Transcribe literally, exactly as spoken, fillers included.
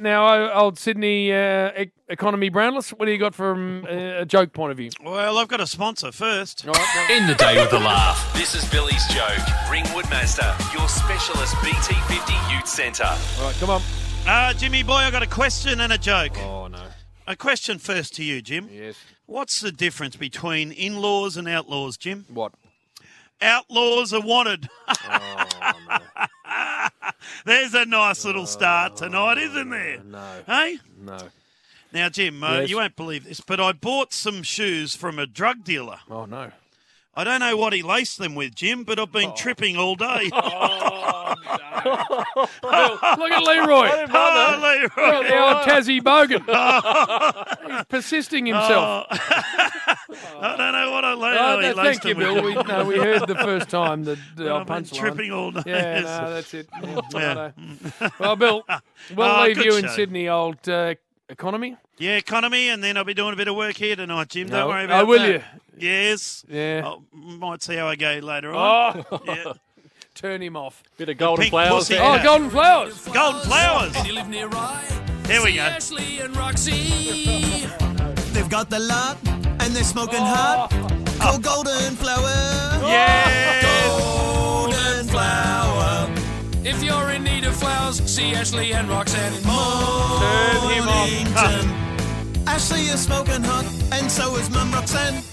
Now, old Sydney uh, e- economy Brownless, what do you got from uh, a joke point of view? Well, I've got a sponsor first. All right, In the day with a laugh. This is Billy's Joke. Ringwood Mazda, your specialist B T fifty Ute Centre. all right, come on. Uh, Jimmy boy, I've got a question and a joke. Oh, no. A question first to you, Jim. Yes. What's the difference between in-laws and outlaws, Jim? What? Outlaws are wanted. Oh, no. There's a nice little start tonight, isn't there? No. Hey? No. Now, Jim, uh, Yes. you won't believe this, but I bought some shoes from a drug dealer. Oh, no. I don't know what he laced them with, Jim, but I've been tripping all day. Oh, no. Look at Leroy. Oh, Leroy. Look at the old Tassie Bogan. He's persisting himself. I don't know what I la- Oh, he no, laced thank you, them Bill. with. We, no, we heard the first time the, the I've old been punchline. tripping all day. Yeah, Yes. no, that's it. Yeah, Yeah. righto. Well, Bill, we'll Oh, leave good you in show. Sydney, old uh, economy. Yeah, economy, and then I'll be doing a bit of work here tonight, Jim. No. Don't worry about Oh, will that. you? Yes. Yeah. I might see how I go later on. Oh, Yeah. turn him off. Bit of golden Pink flowers pussy. there. Oh, golden flowers. Golden flowers. You live near Rye. There we go. Ashley and Roxy. They've got the lot and they're smoking hot. Called golden flower. Yeah. Golden flower. If you're in need of flowers, see Ashley and Roxanne in Turn him off. Mornington. Ashley is smoking hot and so is Mum Roxanne.